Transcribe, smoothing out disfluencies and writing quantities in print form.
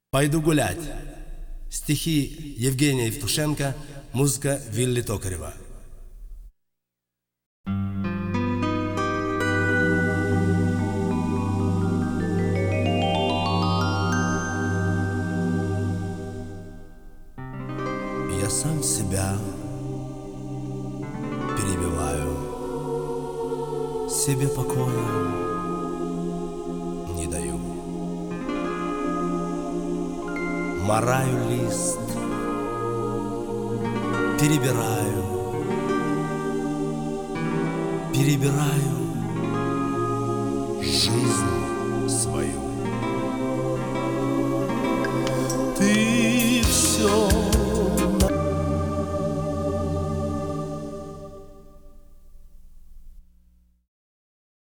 Пойду гулять. Стихи Евгения Евтушенко, музыка Вилли Токарева. Я сам себя перебиваю, себе покоя не даю. Мараю лист, перебираю жизнь свою.